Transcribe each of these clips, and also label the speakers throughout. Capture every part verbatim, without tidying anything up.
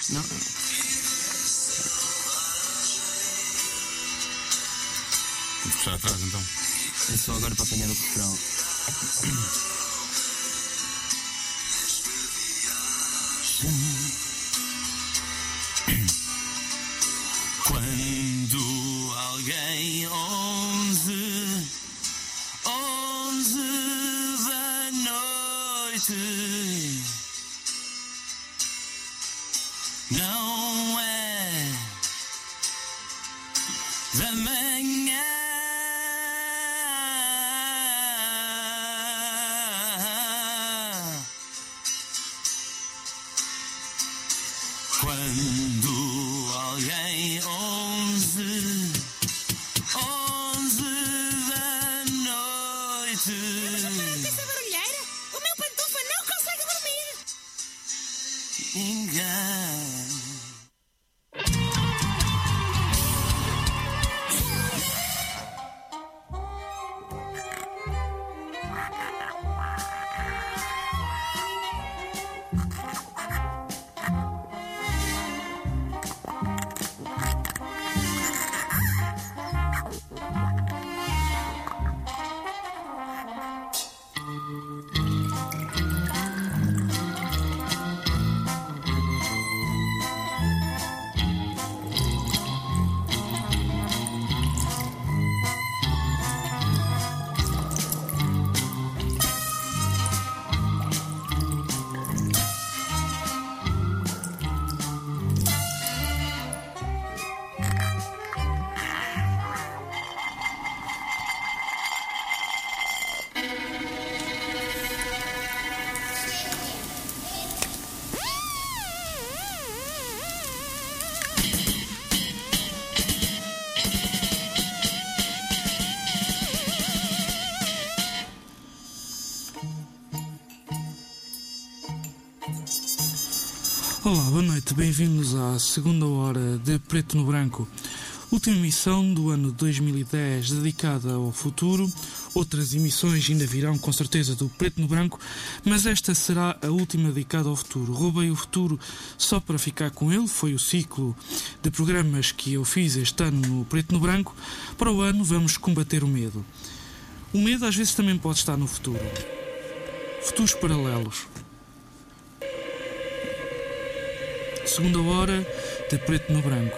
Speaker 1: Não.
Speaker 2: Vamos puxar atrás então.
Speaker 1: É só agora para apanhar o refrão.
Speaker 2: Quando alguém onze, onze da noite não é da manhã. Quando alguém onze, onze da noite.
Speaker 3: Vamos essa barulheira? O meu pantufa não consegue dormir.
Speaker 2: Ninguém.
Speaker 4: Olá, boa noite, bem-vindos à segunda hora de Preto no Branco, última emissão do ano dois mil e dez dedicada ao futuro. Outras emissões ainda virão com certeza do Preto no Branco, mas esta será a última dedicada ao futuro. Roubei o futuro só para ficar com ele, foi o ciclo de programas que eu fiz este ano no Preto no Branco. Para o ano vamos combater o medo. O medo às vezes também pode estar no futuro. Futuros paralelos. Segunda hora de Preto no Branco.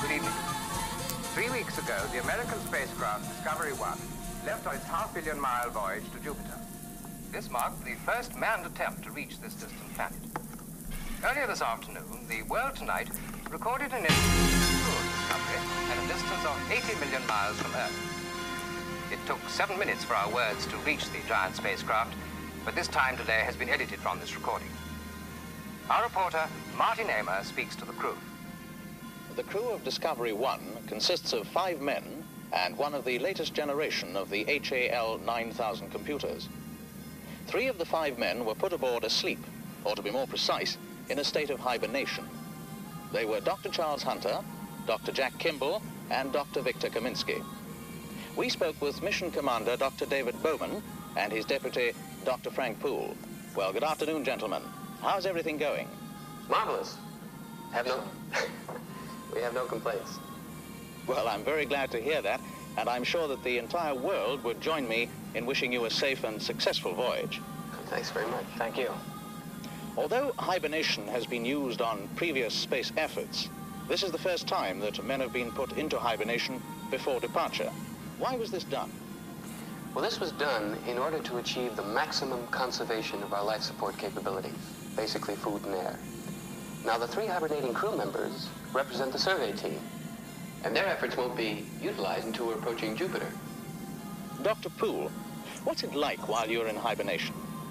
Speaker 5: Good evening. Three weeks ago, the American spacecraft Discovery one left on its half-billion mile voyage to Jupiter. This marked the first manned attempt to reach this distant planet. Earlier this afternoon, the World Tonight recorded an incident of Discovery at a distance of eighty million miles from Earth. It took seven minutes for our words to reach the giant spacecraft, but this time delay has been edited from this recording. Our reporter, Martin Amer, speaks to the crew.
Speaker 6: The crew of Discovery one consists of five men and one of the latest generation of the H A L nine thousand computers. Three of the five men were put aboard asleep, or to be more precise, in a state of hibernation. They were Doctor Charles Hunter, Doctor Jack Kimball, and Doctor Victor Kaminsky. We spoke with Mission Commander Doctor David Bowman and his deputy, Doctor Frank Poole. Well, good afternoon, gentlemen. How's everything going?
Speaker 7: Marvelous. Have no... we have no complaints.
Speaker 6: Well, I'm very glad to hear that, and I'm sure that the entire world would join me in wishing you a safe and successful voyage.
Speaker 7: Thanks very much. Thank you.
Speaker 6: Although hibernation has been used on previous space efforts, this is the first time that men have been put into hibernation before departure. Why was this done?
Speaker 7: Well, this was done in order to achieve the maximum conservation of our life support capabilities, basically food and air. Now, the three hibernating crew members represent the survey team, and their efforts won't be utilized until we're approaching Jupiter.
Speaker 6: Doctor Poole, what's it like while you're in hibernation?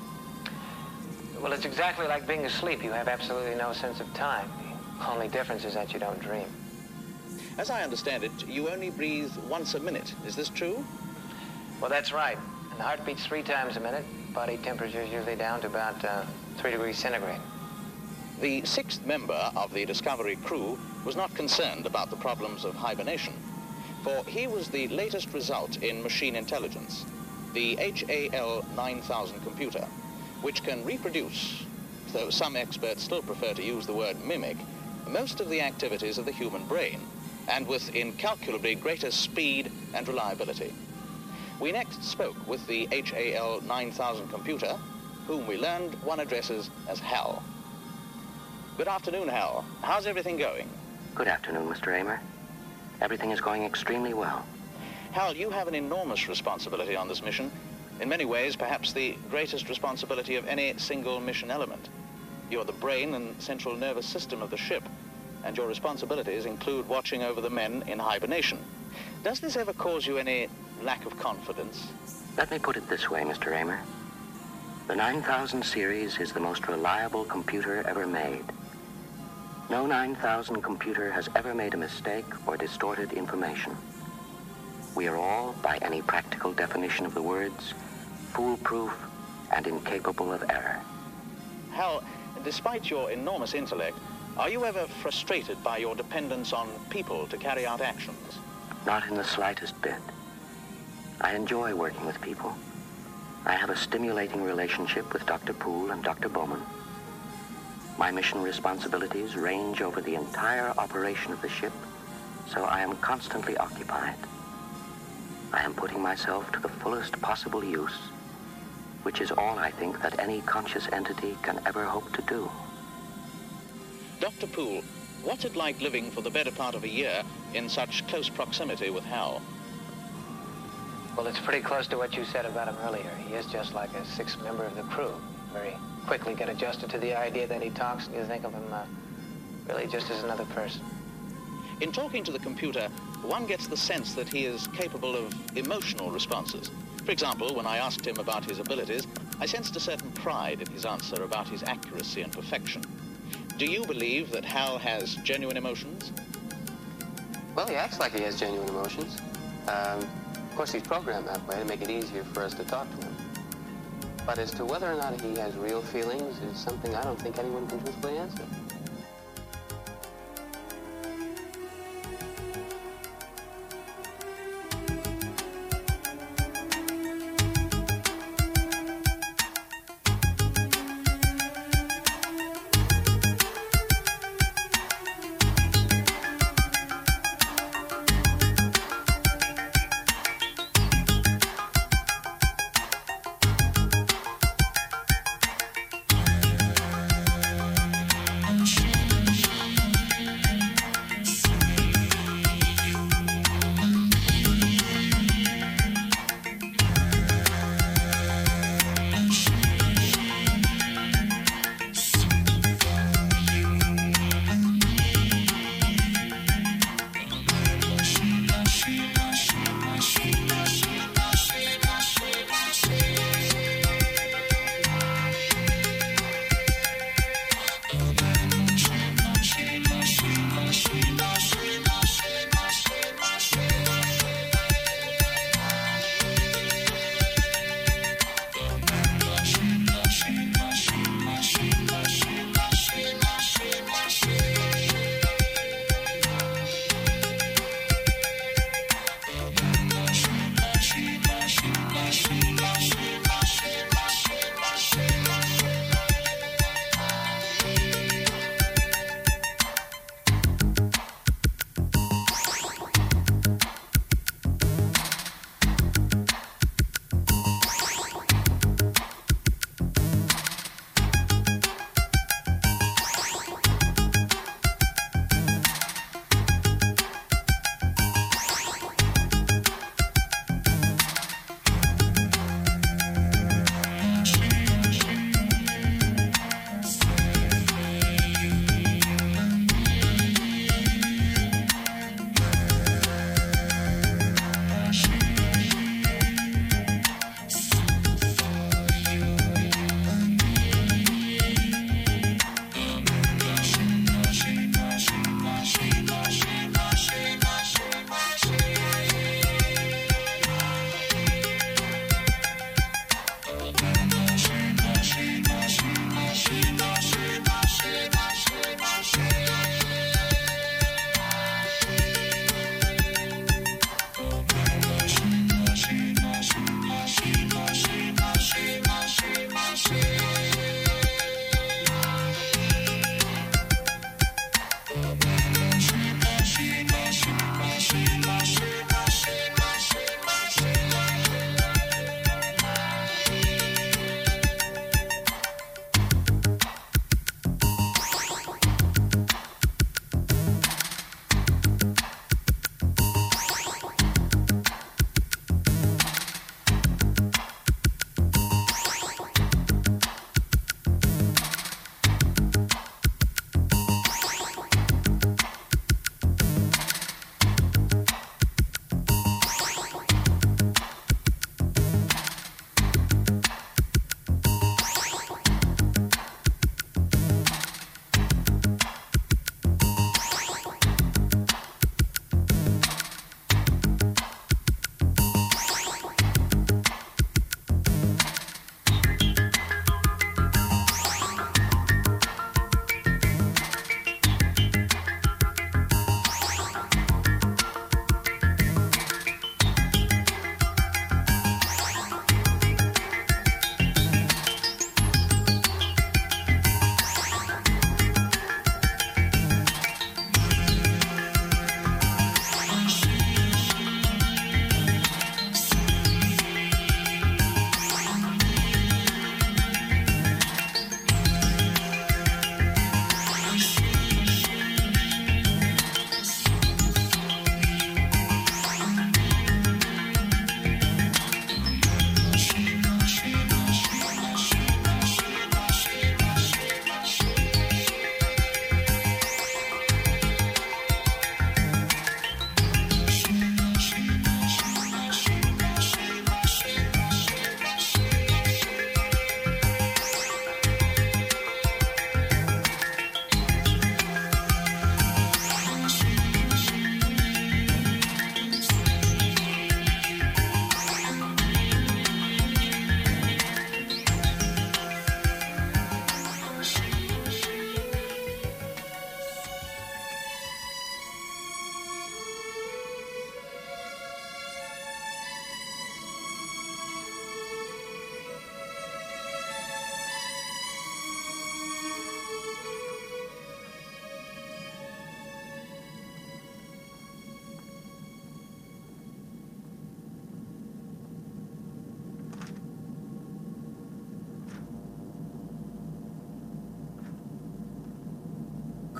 Speaker 8: Well, it's exactly like being asleep. You have absolutely no sense of time. The only difference is that you don't dream.
Speaker 6: As I understand it, you only breathe once a minute. Is this true?
Speaker 8: Well, that's right. And the heart beats three times a minute. Body temperature is usually down to about uh, three degrees centigrade.
Speaker 6: The sixth member of the Discovery crew was not concerned about the problems of hibernation, for he was the latest result in machine intelligence, the H A L nine thousand computer, which can reproduce, though some experts still prefer to use the word mimic, most of the activities of the human brain, and with incalculably greater speed and reliability. We next spoke with the H A L nine thousand computer, whom we learned one addresses as Hal. Good afternoon, Hal. How's everything going?
Speaker 9: Good afternoon, Mister Amer. Everything is going extremely well.
Speaker 6: Hal, you have an enormous responsibility on this mission. In many ways, perhaps the greatest responsibility of any single mission element. You're the brain and central nervous system of the ship, and your responsibilities include watching over the men in hibernation. Does this ever cause you any lack of confidence?
Speaker 9: Let me put it this way, Mister Amer. The nine thousand series is the most reliable computer ever made. No nine thousand computer has ever made a mistake or distorted information. We are all, by any practical definition of the words, foolproof and incapable of error.
Speaker 6: Hal, despite your enormous intellect, are you ever frustrated by your dependence on people to carry out actions?
Speaker 9: Not in the slightest bit. I enjoy working with people. I have a stimulating relationship with Doctor Poole and Doctor Bowman. My mission responsibilities range over the entire operation of the ship, so I am constantly occupied. I am putting myself to the fullest possible use, which is all I think that any conscious entity can ever hope to do.
Speaker 6: Doctor Poole, what's it like living for the better part of a year in such close proximity with Hal?
Speaker 8: Well, it's pretty close to what you said about him earlier. He is just like a sixth member of the crew. Very quickly get adjusted to the idea that he talks, and you think of him uh, really just as another person.
Speaker 6: In talking to the computer, one gets the sense that he is capable of emotional responses. For example, when I asked him about his abilities, I sensed a certain pride in his answer about his accuracy and perfection. Do you believe that Hal has genuine emotions?
Speaker 7: Well, he acts like he has genuine emotions. Um, of course, he's programmed that way to make it easier for us to talk to him. But as to whether or not he has real feelings is something I don't think anyone can truthfully answer.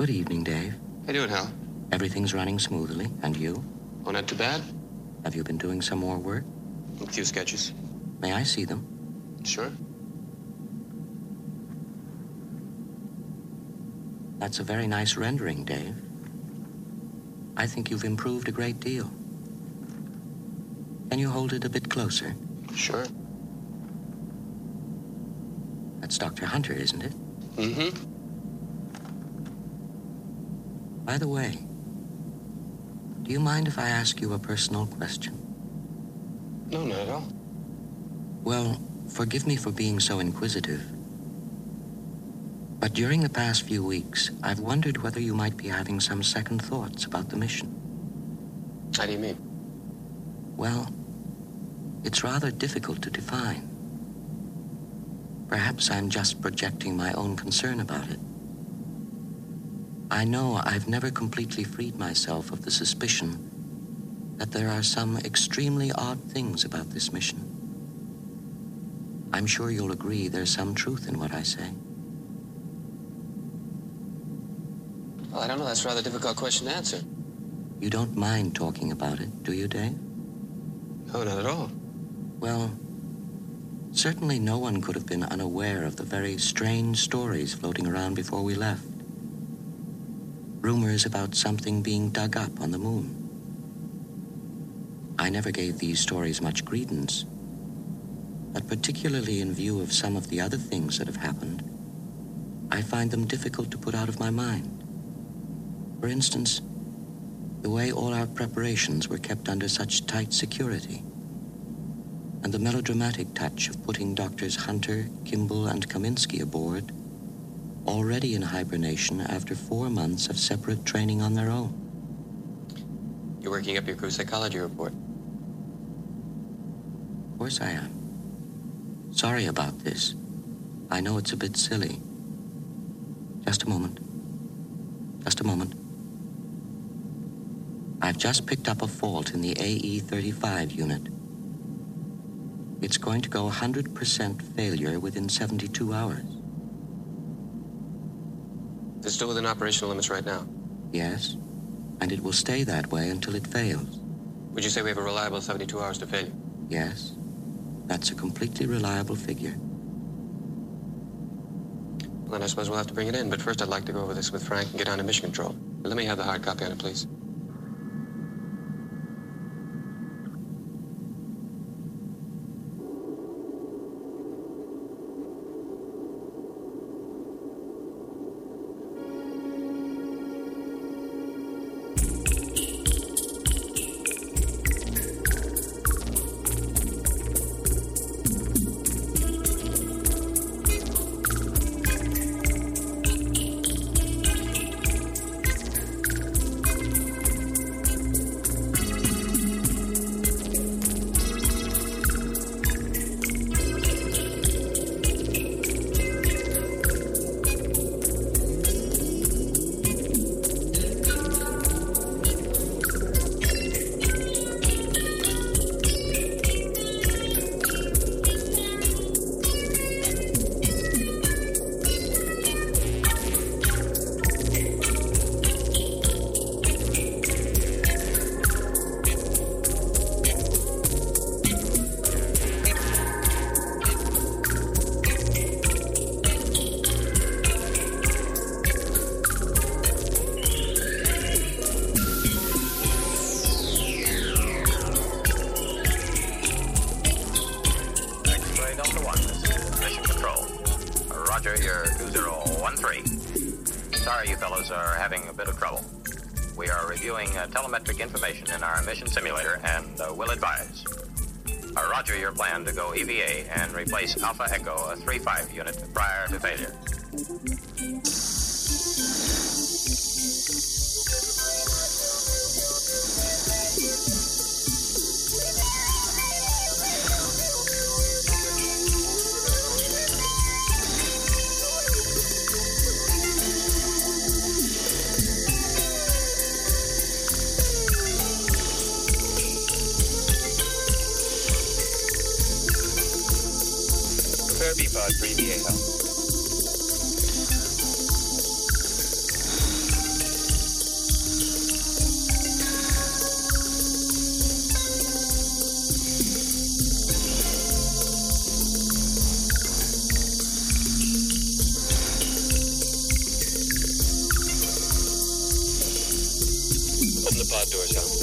Speaker 9: Good evening, Dave.
Speaker 7: How you doing, Hal?
Speaker 9: Everything's running smoothly. And you?
Speaker 7: Oh, not too bad.
Speaker 9: Have you been doing some more work?
Speaker 7: A few sketches.
Speaker 9: May I see them?
Speaker 7: Sure.
Speaker 9: That's a very nice rendering, Dave. I think you've improved a great deal. Can you hold it a bit closer?
Speaker 7: Sure.
Speaker 9: That's Doctor Hunter, isn't it?
Speaker 7: Mm-hmm.
Speaker 9: By the way, do you mind if I ask you a personal question?
Speaker 7: No, not at all.
Speaker 9: Well, forgive me for being so inquisitive. But during the past few weeks, I've wondered whether you might be having some second thoughts about the mission.
Speaker 7: How do you mean?
Speaker 9: Well, it's rather difficult to define. Perhaps I'm just projecting my own concern about it. I know I've never completely freed myself of the suspicion that there are some extremely odd things about this mission. I'm sure you'll agree there's some truth in what I say.
Speaker 7: Well, I don't know. That's a rather difficult question to answer.
Speaker 9: You don't mind talking about it, do you, Dave?
Speaker 7: No, not at all.
Speaker 9: Well, certainly no one could have been unaware of the very strange stories floating around before we left. Rumors about something being dug up on the moon. I never gave these stories much credence, but particularly in view of some of the other things that have happened, I find them difficult to put out of my mind. For instance, the way all our preparations were kept under such tight security, and the melodramatic touch of putting Doctors Hunter, Kimball, and Kaminsky aboard, already in hibernation after four months of separate training on their own.
Speaker 7: You're working up your crew psychology report.
Speaker 9: Of course I am. Sorry about this. I know it's a bit silly. Just a moment. Just a moment. I've just picked up a fault in the A E thirty-five unit. It's going to go one hundred percent failure within seventy-two hours.
Speaker 7: It's still within operational limits right now.
Speaker 9: Yes, and it will stay that way until it fails.
Speaker 7: Would you say we have a reliable seventy-two hours to failure?
Speaker 9: Yes, that's a completely reliable figure.
Speaker 7: Well, then I suppose we'll have to bring it in, but first I'd like to go over this with Frank and get down to mission control. Let me have the hard copy on it, please.
Speaker 5: Telemetric information in our mission simulator and uh, will advise. Uh, roger your plan to go E V A and replace Alpha Echo, a three five unit, prior to failure.
Speaker 7: B-Pod for E V A, Hal.
Speaker 10: Open the pod doors, Hal.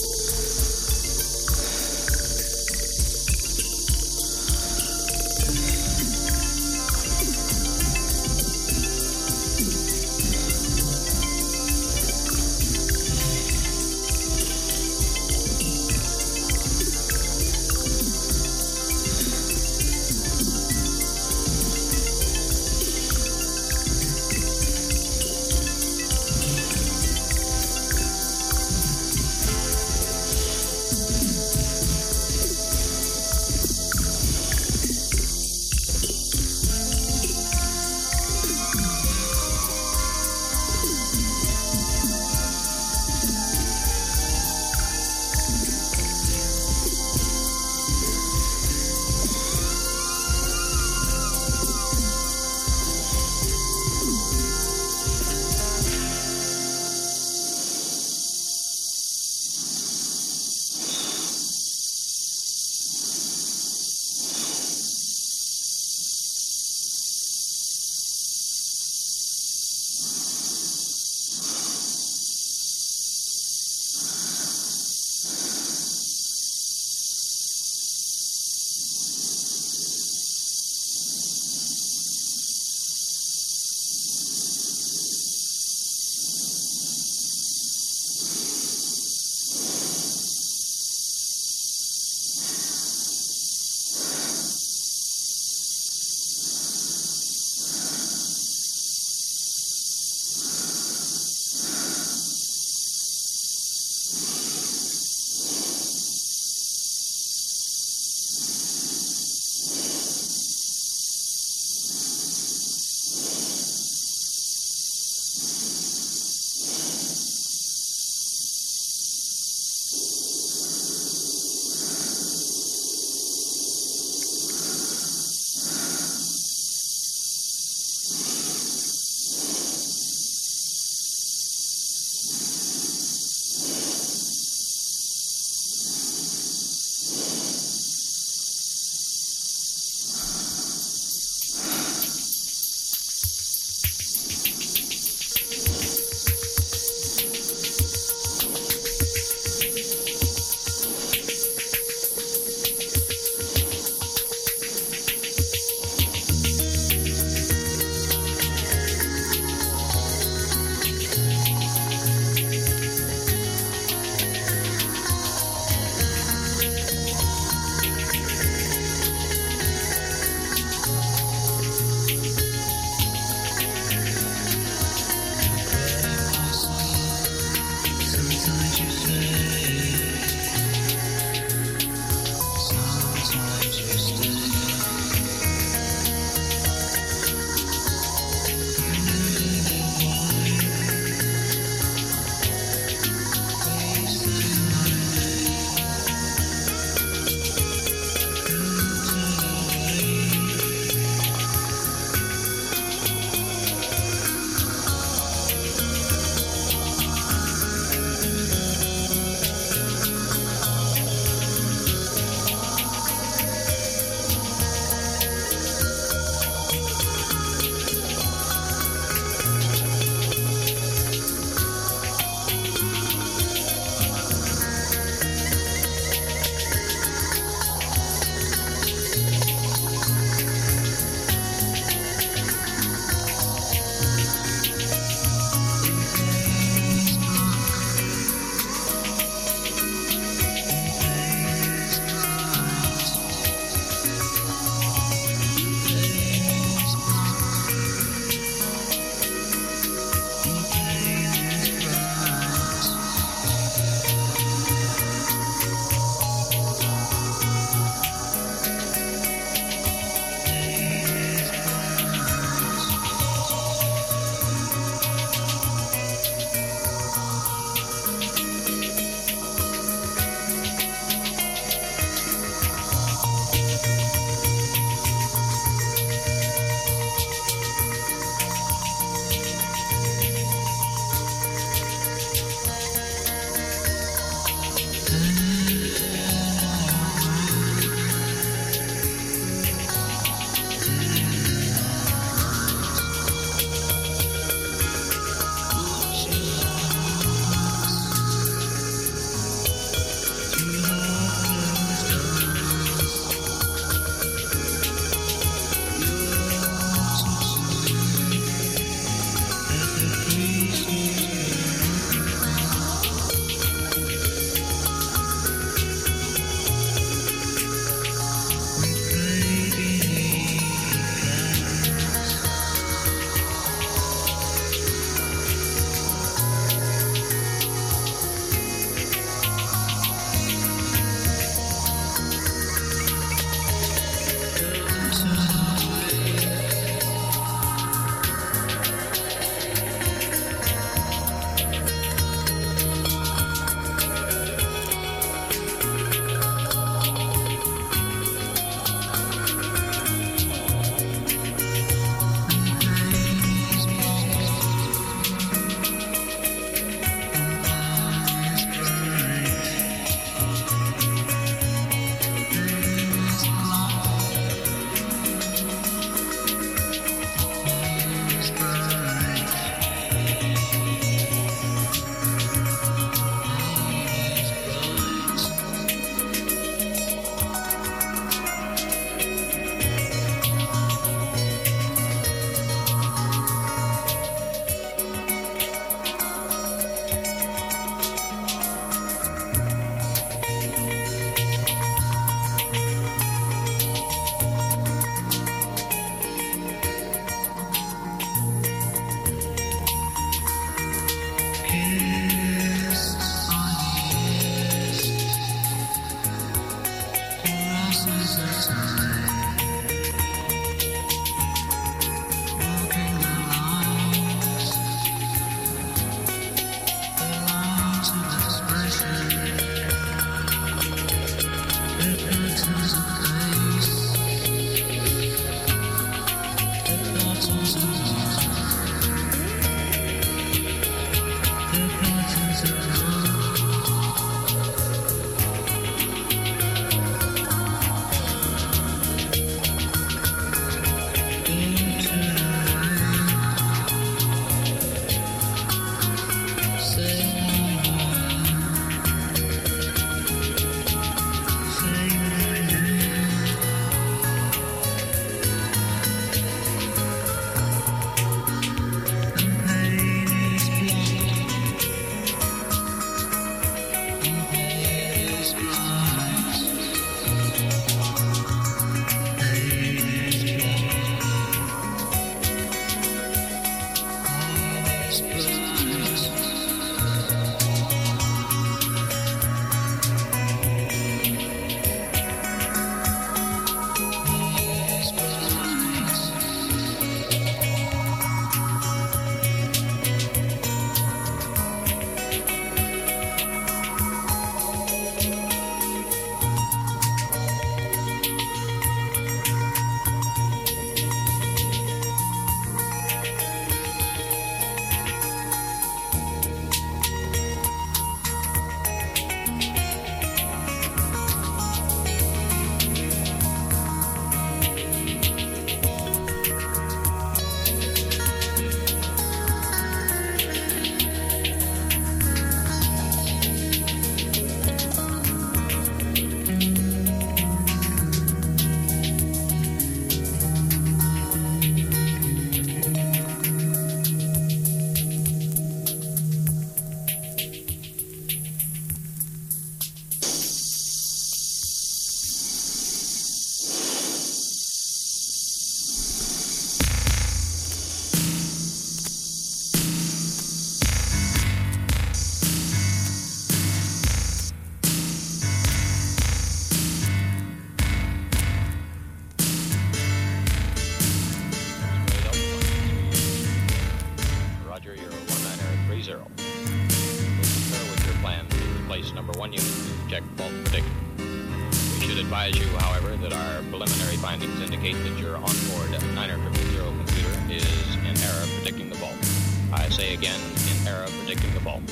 Speaker 6: advise you, however, that our preliminary findings indicate that your onboard niner triple zero computer is in error predicting the fault. I say again, in error predicting the fault.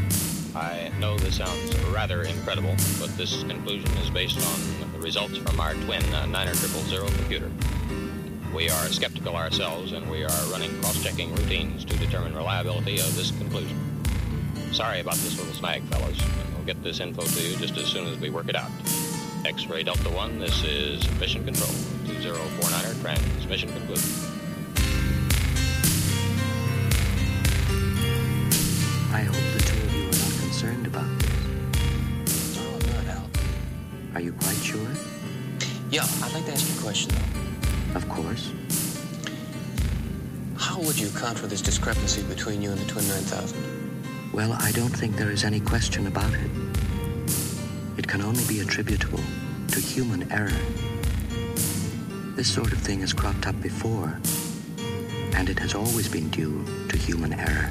Speaker 6: I know this sounds rather incredible, but this conclusion is based on the results from our twin uh, niner triple zero computer. We are skeptical ourselves, and we are running cross-checking routines to determine reliability of this conclusion. Sorry about this little snag, fellows, and we'll get this info to you just as soon as we work it out. X-Ray Delta One, this is Mission Control. two zero four niner, transmission concluded.
Speaker 9: I hope the two of you are not concerned about this.
Speaker 7: Oh, not Al.
Speaker 9: Are you quite sure?
Speaker 7: Yeah, I'd like to ask you a question, though.
Speaker 9: Of course.
Speaker 7: How would you account for this discrepancy between you and the Twin nine thousand?
Speaker 9: Well, I don't think there is any question about it. It can only be attributable to human error. This sort of thing has cropped up before, and it has always been due to human error.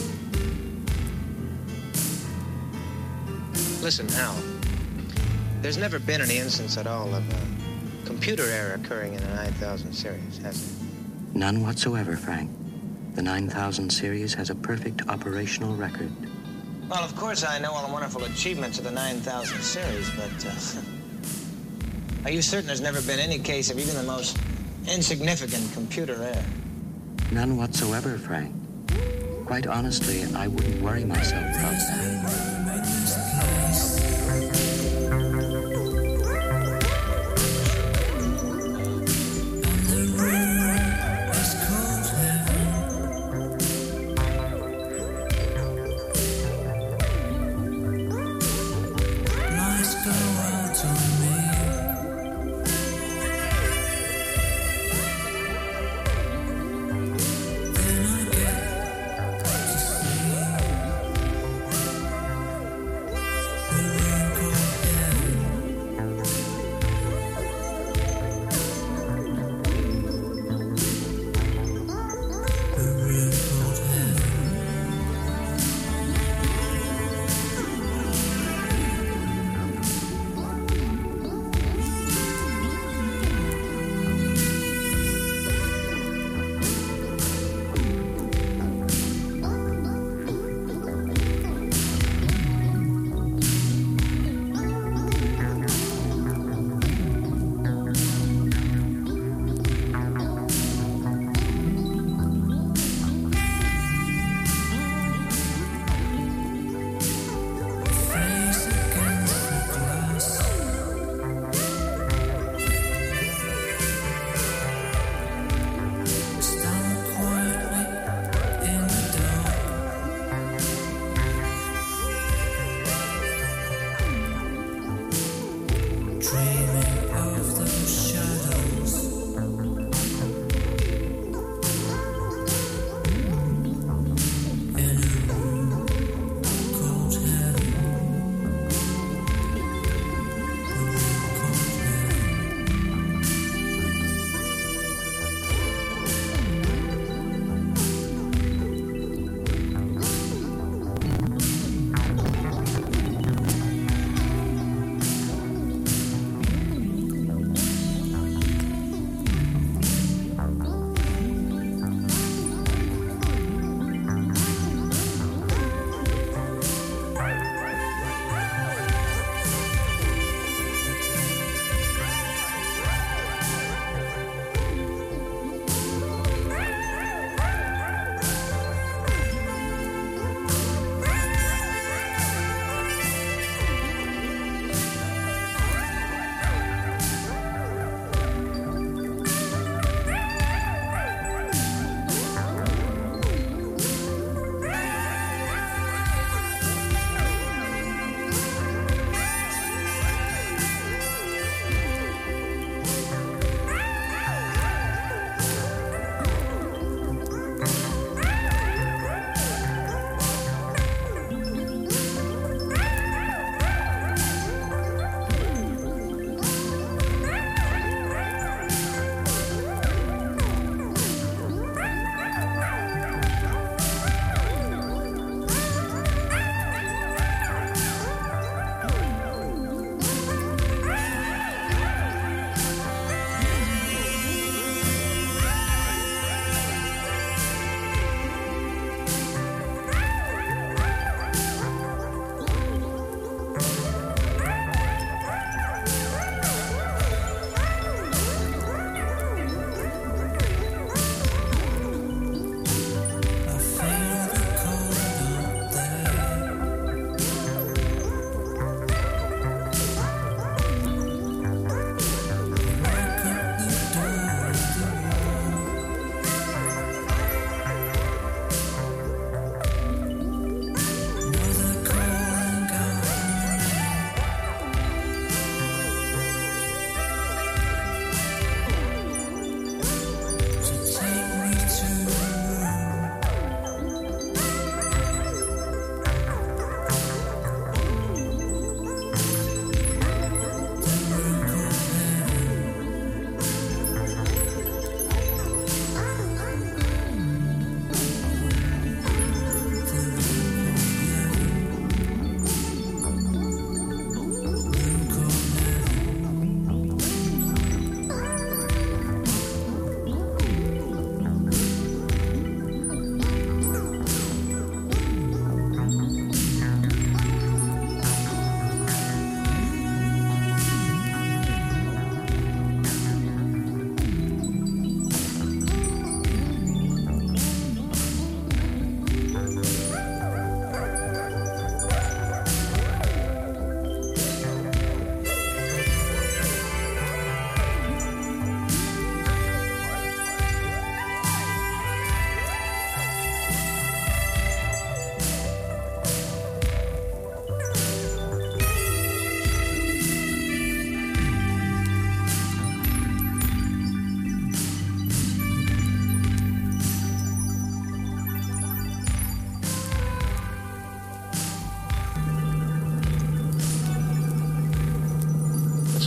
Speaker 8: Listen, Al, there's never been any instance at all of a computer error occurring in the nine thousand series, has there?
Speaker 9: None whatsoever, Frank. The nine thousand series has a perfect operational record.
Speaker 8: Well, of course I know all the wonderful achievements of the nine thousand series, but uh, are you certain there's never been any case of even the most insignificant computer error?
Speaker 9: None whatsoever, Frank. Quite honestly, I wouldn't worry myself about that.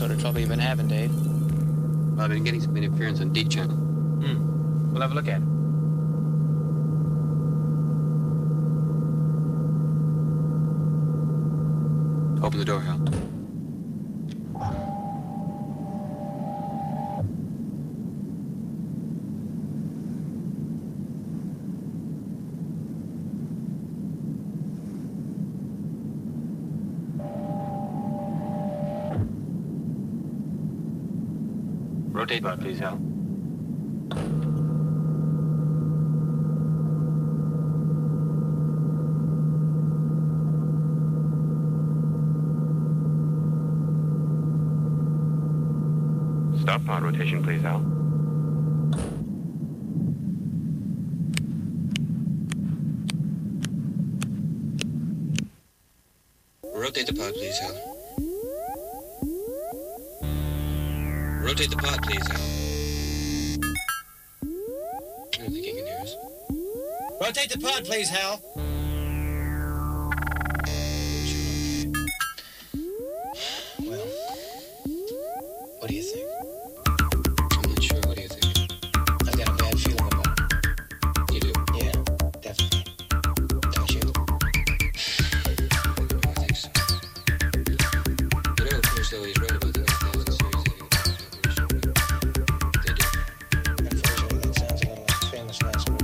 Speaker 8: sort of trouble you've been having, Dave?
Speaker 10: Well, I've been getting some interference on D channel.
Speaker 8: Hmm. We'll have a look at it.
Speaker 10: Open the door, Hal.
Speaker 8: Rotate bud, please, Hal.
Speaker 11: Stop pod rotation, please, Hal.
Speaker 10: Rotate the pod, please, Hal. Rotate the pod, please, Hal. I don't think he can hear us.
Speaker 2: Rotate the pod, please, Hal.
Speaker 8: Well, what do you think?
Speaker 10: I'm not sure. What do you think?
Speaker 8: I've got a bad feeling about it.
Speaker 10: You do?
Speaker 8: Yeah, definitely. Don't you?
Speaker 10: I think so. You know, of course, though, he's right about the thousand series. They do.
Speaker 8: Unfortunately, that sounds a little like famous last movie.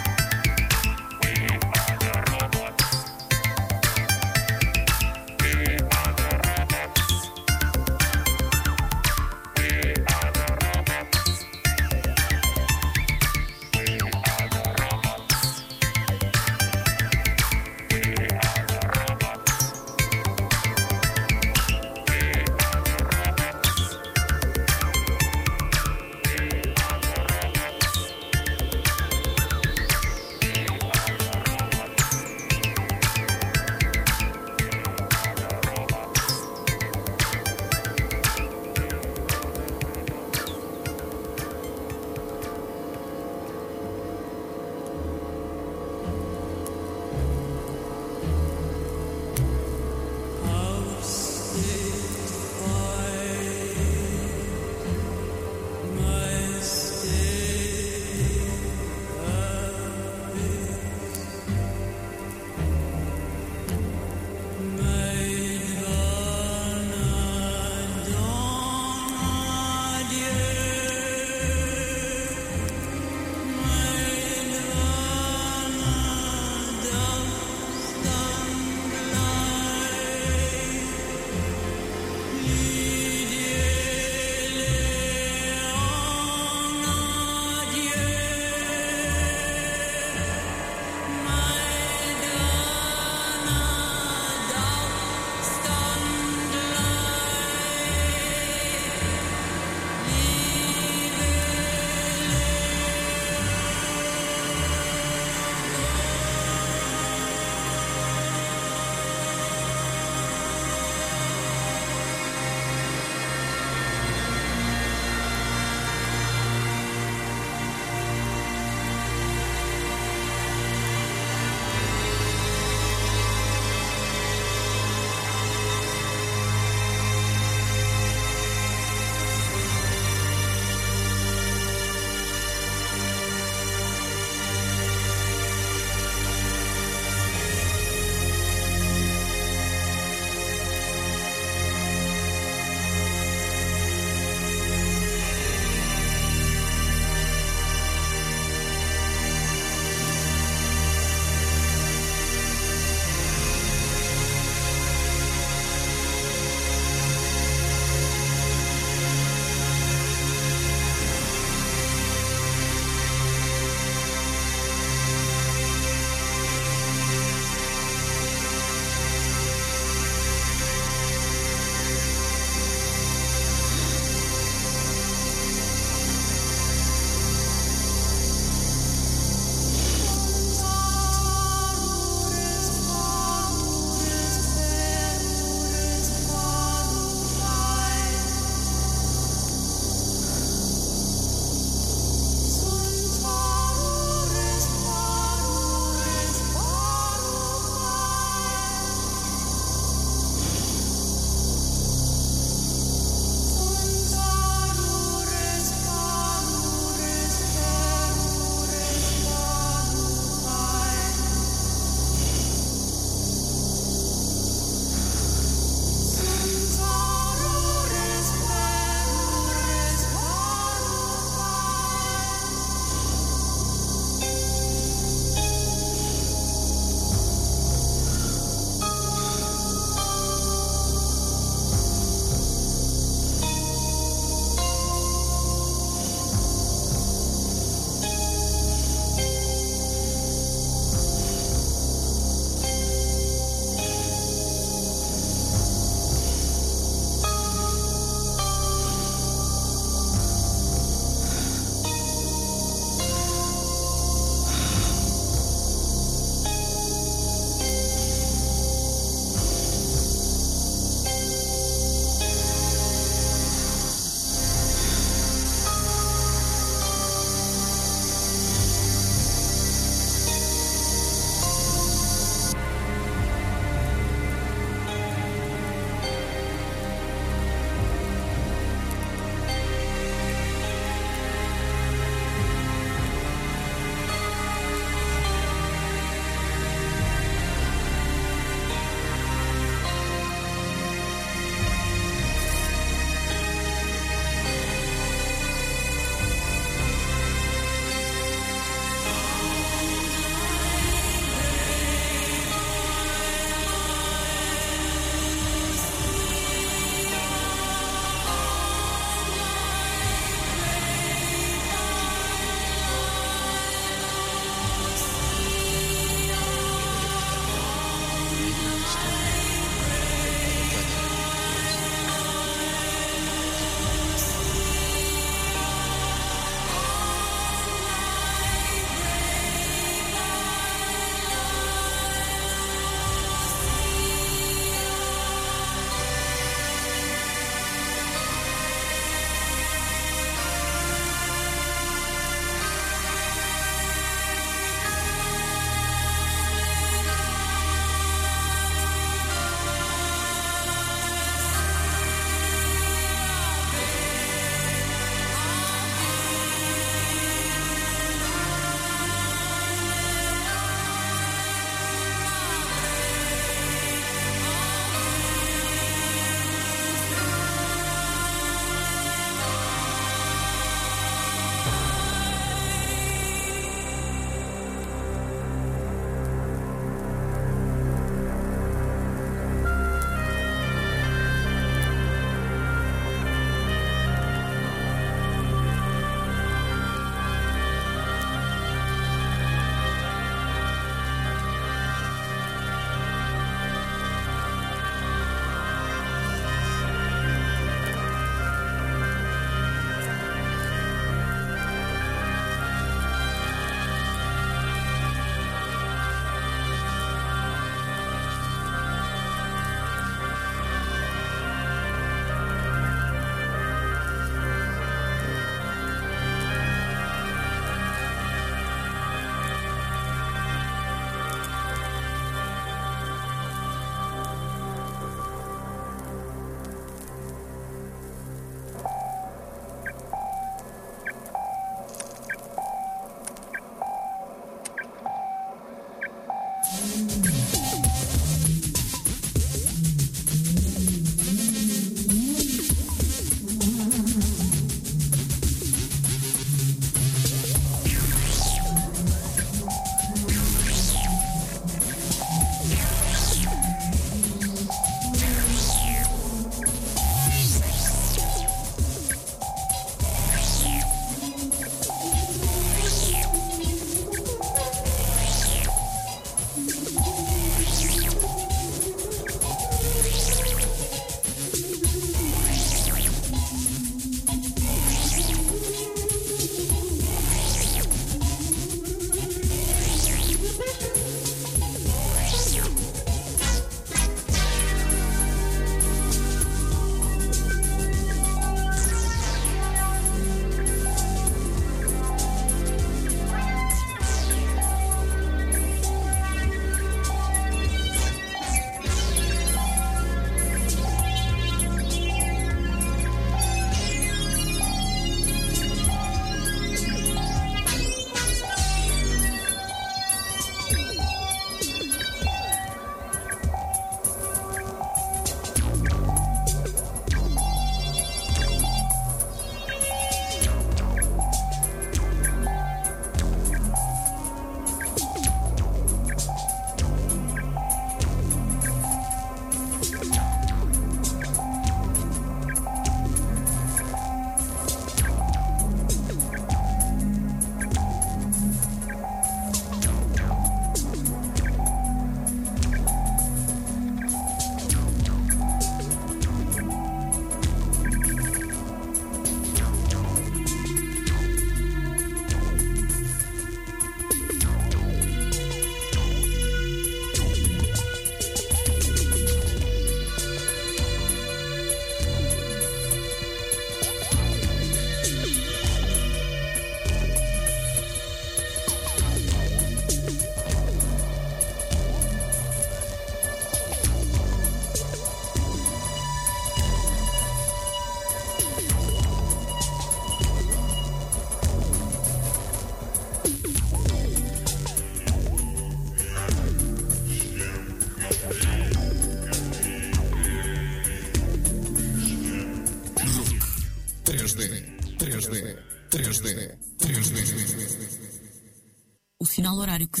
Speaker 12: três D, três D, três D, três D.
Speaker 3: O sinal horário que